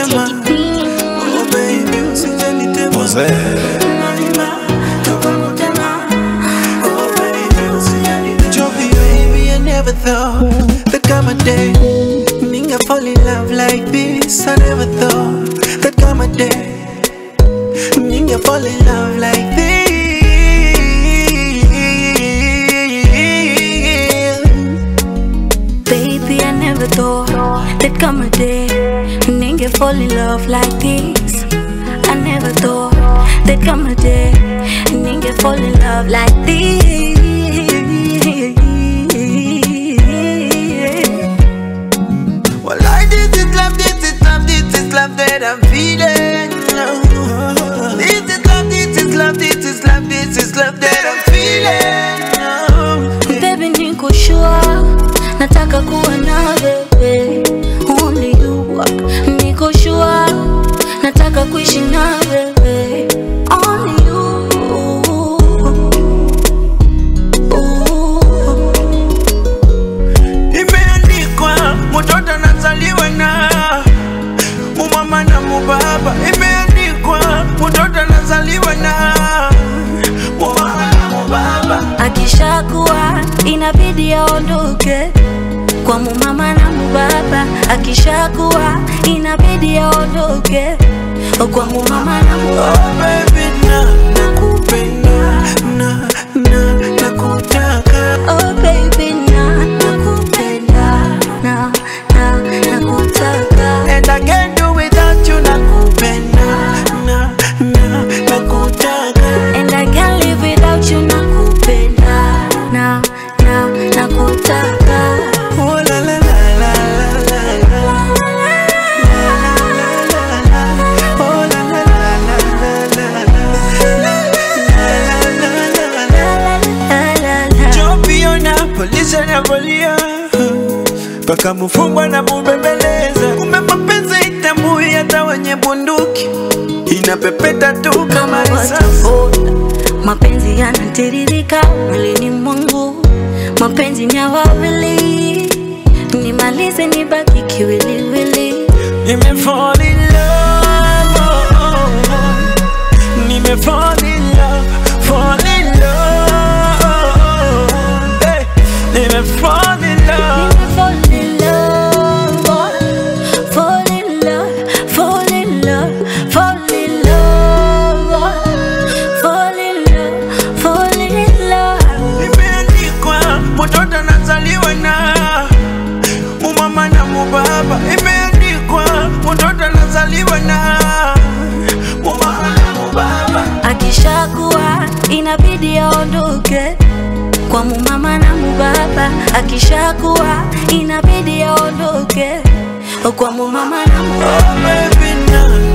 tema. Oh baby, usijanitema. Oh baby, usijanitema. Joby, baby, I never thought that come a day Ninga fall in love like this. I never thought that come a day Ninga fall in love like this. Baby, I never thought there'd come a day Ninga fall in love like this. I never thought there'd come a day Ninga fall in love like this. Well, this is love, this is love, this is love that I'm feeling. This is love, this is love, this is love, this is love that I'm feeling. Baby, niko sure nataka kuwa na wewe, only you. Niko sure nataka kuishi na wewe, only you. Imeandikwa mtoto anazaliwa na mama na baba. Imeandikwa mtoto anazaliwa na mama na baba. Akishakuwa inabidi aondoke kwa mama na baba. Akishakuwa inabidi aondoke kwa mama na baba. Oh baby, nakupenda, nakutaka. Oh baby, nakupenda, nakutaka. And I can't do without you, nakupenda, nakutaka. And I can't live without you, nakupenda, nakutaka. Oh la la la la la la la. Oh la la la la la la. Joby ona polisi anapolia paka mfungwa na mubembeleza. Kumbe mapenzi itambui hata wenye bunduki, inapepeta tu kama risasi. Mapenzi yanatiririka mwilini mwangu, mapenzi ni ya wawili, nimalize nibaki kiwiliwili. Nimefall in love, nimefall in love, fall in love, hey. Nimefall in love. Fall in love, fall in love, fall in love, fall in love, fall in love, fall in love. Imeandikwa mtoto anazaliwa na mama na baba. Imeandikwa mtoto anazaliwa na mama na baba. Akishakuwa inabidi aondoke kwa mama na baba. Akishakuwa inabidi aondoke kwa mama na baba. Oh baby,